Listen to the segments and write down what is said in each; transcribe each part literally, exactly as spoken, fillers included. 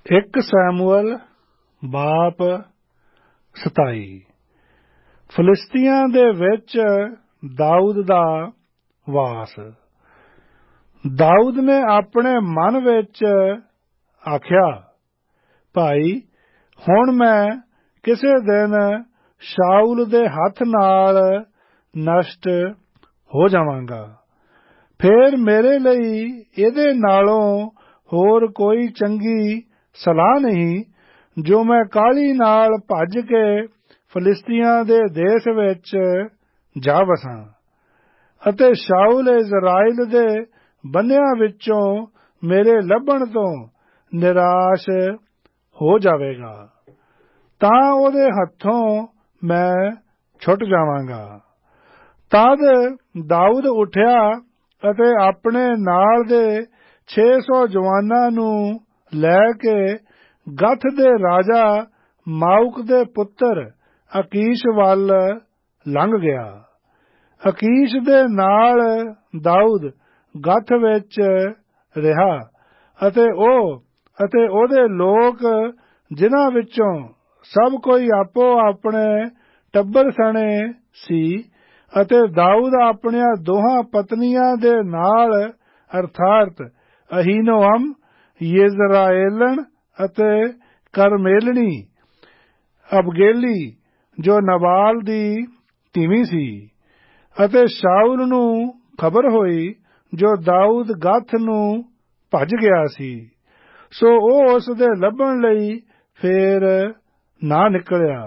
ਇੱਕ ਸੈਮੂਅਲ ਬਾਪ ਸਤਾਈ। ਫਲਿਸਤੀਆਂ ਦੇ ਵਿੱਚ ਦਾਊਦ ਦਾ ਵਾਸ। ਦਾਊਦ ਨੇ ਆਪਣੇ ਮਨ ਵਿੱਚ ਆਖਿਆ, ਭਾਈ ਹੁਣ ਮੈਂ ਕਿਸੇ ਦਿਨ ਸ਼ਾਊਲ ਦੇ ਹੱਥ ਨਾਲ ਨਸ਼ਟ ਹੋ ਜਾਵਾਂਗਾ। ਫੇਰ ਮੇਰੇ ਲਈ ਇਹਦੇ ਨਾਲੋਂ ਹੋਰ ਕੋਈ ਚੰਗੀ ਸਲਾਹ ਨਹੀਂ ਜੋ ਮੈਂ ਕਾਹਲੀ ਨਾਲ ਭੱਜ ਕੇ ਫਲਿਸਤੀਆਂ ਦੇ ਦੇਸ਼ ਵਿੱਚ ਜਾ ਵਸਾਂ ਅਤੇ ਸ਼ਾਊਲ ਇਜ਼ਰਾਈਲ ਦੇ ਬੰਨਿਆਂ ਵਿੱਚੋਂ ਮੇਰੇ ਲੱਭਣ ਤੋਂ ਨਿਰਾਸ਼ ਹੋ ਜਾਵੇਗਾ, ਤਾਂ ਉਹਦੇ ਹੱਥੋਂ ਮੈਂ ਛੁੱਟ ਜਾਵਾਂਗਾ। ਤਦ ਦਾਊਦ ਉੱਠਿਆ ਅਤੇ ਆਪਣੇ ਨਾਲ ਦੇ ਛੇ ਸੌ ਜਵਾਨਾਂ ਨੂੰ ਲੈ ਕੇ ਗਥ ਦੇ ਰਾਜਾ ਮਾਊਕ ਦੇ ਪੁੱਤਰ ਅਕੀਸ਼ ਵੱਲ ਲੰਘ ਗਿਆ। ਅਕੀਸ਼ ਦੇ ਨਾਲ ਦਾਊਦ ਗਥ ਵਿੱਚ ਰਿਹਾ ਅਤੇ ਉਹ ਅਤੇ ਉਹਦੇ ਲੋਕ, ਜਿਨ੍ਹਾਂ ਵਿੱਚੋਂ ਸਭ ਕੋਈ ਆਪੋ ਆਪਣੇ ਟੱਬਰ ਸਣੇ ਸੀ, ਅਤੇ ਦਾਊਦ ਆਪਣੀਆਂ ਦੋਹਾਂ ਪਤਨੀਆਂ ਦੇ ਨਾਲ ਅਰਥਾਤ ਅਹੀਨੋਅਮ ਯਿਜ਼ਰਾਏਲਣ ਅਤੇ ਕਰਮੇਲਣੀ ਅਬਗੇਲੀ ਜੋ ਨਬਾਲ ਦੀ ਧੀਵੀ ਸੀ। ਅਤੇ ਸ਼ਾਊਲ ਨੂੰ ਖਬਰ ਹੋਈ ਜੋ ਦਾਊਦ ਗਥ ਨੂੰ ਭੱਜ ਗਿਆ ਸੀ, ਸੋ ਉਹ ਉਸ ਦੇ ਲੱਭਣ ਲਈ ਫੇਰ ਨਾ ਨਿਕਲਿਆ।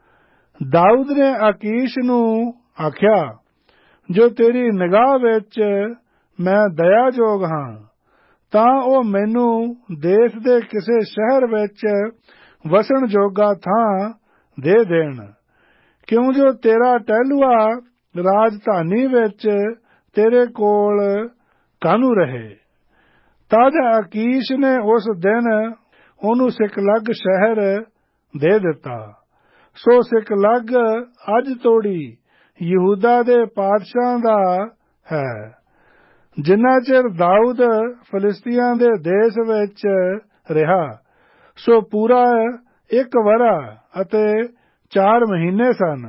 ਦਾਊਦ ਨੇ ਅਕੀਸ਼ ਨੂੰ ਆਖਿਆ, ਜੋ ਤੇਰੀ ਨਿਗਾਹ ਵਿੱਚ ਮੈਂ ਦਇਆਯੋਗ ਹਾਂ, ਤਾਂ ਉਹ ਮੈਨੂੰ ਦੇਸ਼ ਦੇ ਕਿਸੇ ਸ਼ਹਿਰ ਵਿੱਚ ਵਸਣ ਜੋਗਾ ਥਾਂ ਦੇ ਦੇਣ, ਕਿਉਂ ਜੋ ਤੇਰਾ ਟਹਿਲੂਆ ਰਾਜਧਾਨੀ ਵਿੱਚ ਤੇਰੇ ਕੋਲ ਕਾਹਨੂੰ ਰਹੇ। ਤਦ ਅਕੀਸ਼ ਨੇ ਉਸ ਦਿਨ ਉਹਨੂੰ ਸਿਕਲਗ ਸ਼ਹਿਰ ਦੇ ਦਿੱਤਾ। ਸੋ ਸਿਕਲਗ ਅੱਜ ਤੋੜੀ ਯਹੂਦਾ ਦੇ ਪਾਤਸ਼ਾਹਾਂ ਦਾ ਹੈ। ਜਿੰਨਾ ਚਿਰ ਦਾਊਦ ਫਲਿਸਤੀਆਂ ਦੇ ਦੇਸ਼ ਵਿੱਚ ਰਿਹਾ, ਸੋ ਪੂਰਾ ਇੱਕ ਵਰ੍ਹਾ ਅਤੇ ਚਾਰ ਮਹੀਨੇ ਸਨ।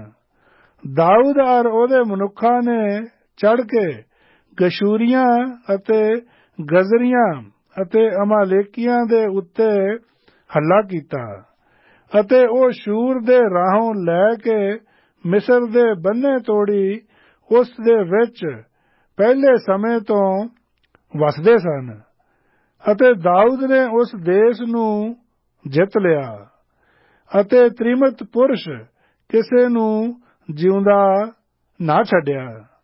ਦਾਊਦ ਔਰ ਉਹਦੇ ਮਨੁੱਖਾਂ ਨੇ ਚੜ੍ਹ ਕੇ ਗਸ਼ੂਰੀਆਂ ਅਤੇ ਗਜ਼ਰੀਆਂ ਅਤੇ ਅਮਾਲੇਕੀਆਂ ਦੇ ਉੱਤੇ ਹੱਲਾ ਕੀਤਾ, ਅਤੇ ਉਹ ਸ਼ੂਰ ਦੇ ਰਾਹੋਂ ਲੈ ਕੇ ਮਿਸਰ ਦੇ ਬੰਨੇ ਤੋੜੀ ਉਸ ਦੇ ਵਿੱਚ ਪਹਿਲੇ ਸਮੇਂ ਤੋਂ ਵਸਦੇ ਸਨ। ਅਤੇ ਦਾਊਦ ਨੇ ਉਸ ਦੇਸ਼ ਨੂੰ ਜਿੱਤ ਲਿਆ ਅਤੇ ਤ੍ਰਿਮਤ ਪੁਰਸ਼ ਕਿਸੇ ਨੂੰ ਜਿਉਂਦਾ ਨਾ ਛੱਡਿਆ।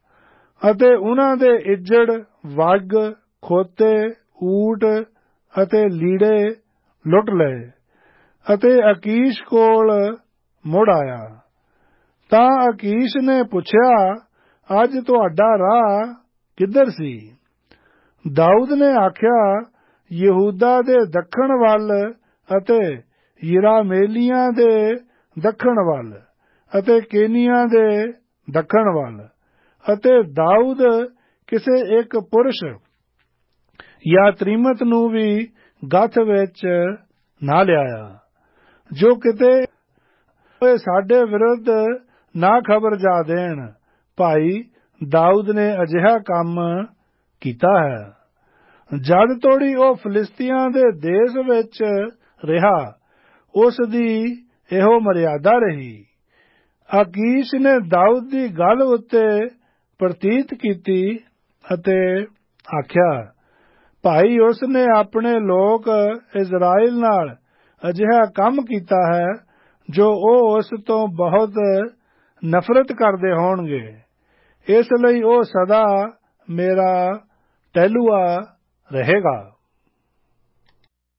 ਅਤੇ ਉਹਨਾਂ ਦੇ ਇੱਜੜ, ਵੱਗ, ਖੋਤੇ, ਊਠ ਅਤੇ ਲੀੜੇ ਲੁੱਟ ਲਏ ਅਤੇ ਅਕੀਸ਼ ਕੋਲ ਮੁੜ ਆਇਆ। ਤਾਂ ਅਕੀਸ਼ ਨੇ ਪੁੱਛਿਆ, ਅੱਜ ਤੁਹਾਡਾ ਰਾਹ ਕਿੱਧਰ ਸੀ? ਦਾਊਦ ਨੇ ਆਖਿਆ, ਯਹੂਦਾ ਦੇ ਦੱਖਣ ਵੱਲ ਅਤੇ ਯਿਰਾਮੇਲੀਆਂ ਦੇ ਦੱਖਣ ਵੱਲ ਅਤੇ ਕੇਨੀਆਂ ਦੇ ਦੱਖਣ ਵੱਲ। ਅਤੇ ਦਾਊਦ ਕਿਸੇ ਇੱਕ ਪੁਰਸ਼ ਜਾਂ ਤ੍ਰਿਮਤ ਨੂੰ ਵੀ ਗਥ ਵਿੱਚ ਨਾ ਲਿਆਇਆ, ਜੋ ਕਿਤੇ ਸਾਡੇ ਵਿਰੁੱਧ ਨਾ ਖਬਰ ਜਾ ਦੇਣ, ਭਾਈ ਦਾਊਦ ਨੇ ਅਜਿਹਾ ਕੰਮ ਕੀਤਾ ਹੈ। ਜਦ ਤੋੜੀ ਉਹ ਫਲਿਸਤੀਆਂ ਦੇ ਦੇਸ਼ ਵਿੱਚ ਰਿਹਾ, ਉਸ ਦੀ ਇਹੋ ਮਰਿਆਦਾ ਰਹੀ। ਅਕੀਸ਼ ਨੇ ਦਾਊਦ ਦੀ ਗੱਲ ਉੱਤੇ ਪ੍ਰਤੀਤ ਕੀਤੀ ਅਤੇ ਆਖਿਆ, ਭਾਈ ਉਸ ਨੇ ਆਪਣੇ ਲੋਕ ਇਜ਼ਰਾਈਲ ਨਾਲ ਅਜਿਹਾ ਕੰਮ ਕੀਤਾ ਹੈ ਜੋ ਉਹ ਉਸ ਤੋਂ ਬਹੁਤ ਨਫ਼ਰਤ ਕਰਦੇ ਹੋਣਗੇ। ਇਸ ਲਈ ਉਹ ਸਦਾ ਮੇਰਾ ਟਹਿਲੂਆ ਰਹੇਗਾ।